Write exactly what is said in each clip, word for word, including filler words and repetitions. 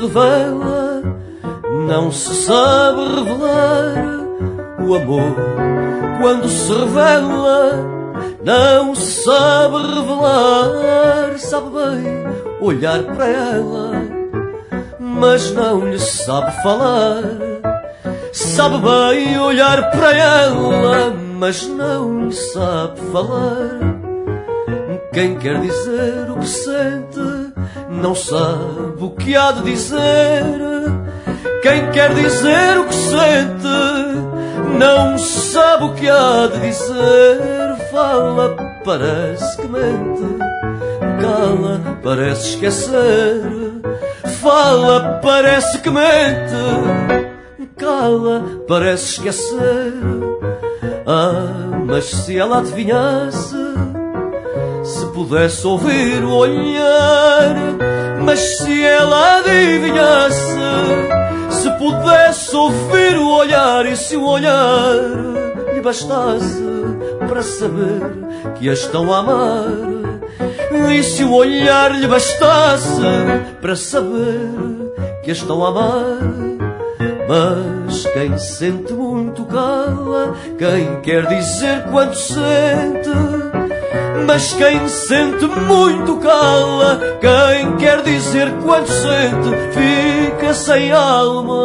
revela, não se sabe revelar. O amor, quando se revela, não se sabe revelar. Sabe bem olhar para ela, mas não lhe sabe falar. Sabe bem olhar para ela, mas não lhe sabe falar. Quem quer dizer o que sente, não sabe o que há de dizer. Quem quer dizer o que sente, não sabe o que há de dizer. Fala, parece que mente, cala, parece esquecer. Fala, parece que mente, cala, parece esquecer. Ah, mas se ela adivinhasse, se pudesse ouvir o olhar, mas se ela adivinhasse, se pudesse ouvir o olhar, e se o olhar lhe bastasse para saber que a estão a amar, e se o olhar lhe bastasse para saber que a estão a amar. Mas quem sente muito cala, quem quer dizer quanto sente. Mas quem sente muito cala, quem quer dizer quanto sente, fica sem alma.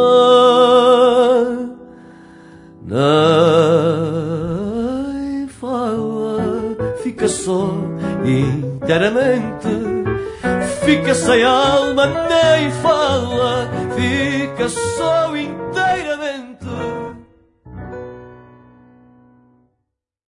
Nem fala, fica só inteiramente. Fica sem alma, nem fala, fica só inteiramente.